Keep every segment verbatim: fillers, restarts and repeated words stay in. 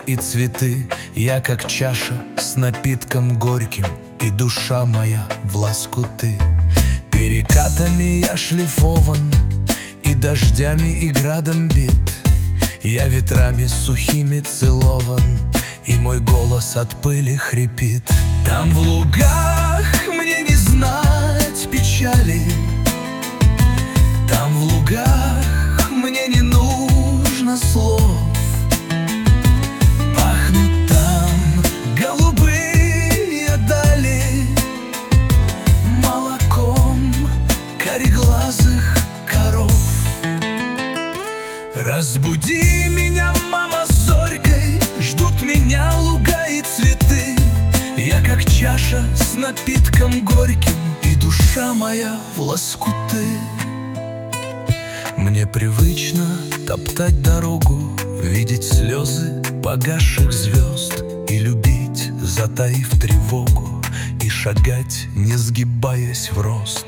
и цветы. Я как чаша с напитком горьким, и душа моя в лоскуты. Перекатами я шлифован, и дождями, и градом бит. Я ветрами сухими целован, и мой голос от пыли хрипит. Там в лугах мне не знать печали, там в лугах мне не нужно слов. Пахнут там голубые дали молоком кареглазых коров. Разбуди меня, мама, зорькой, ждут меня луга и цветы. Я как чаша с напитком горьким, и душа моя в лоскуты. Мне привычно топтать дорогу, видеть слезы погасших звезд, и любить, затаив тревогу, и шагать, не сгибаясь в рост.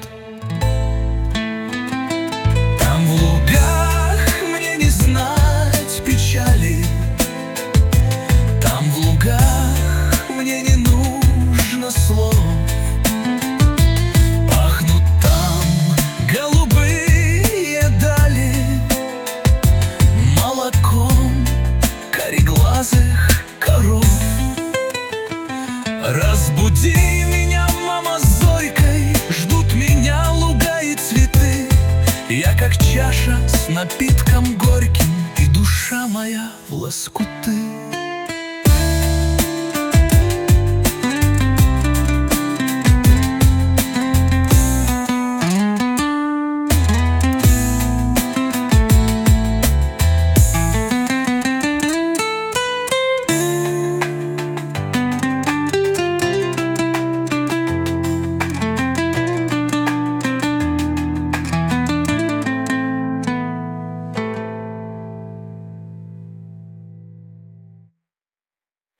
Там в лугах мне не знать печали, там в лугах мне не нужно слов. Пахнут там голубые дали молоком кареглазых коров. Разбуди меня, мама, зорькой, ждут меня луга и цветы. Я как чаша с напитком горьким, и душа моя в лоскуты.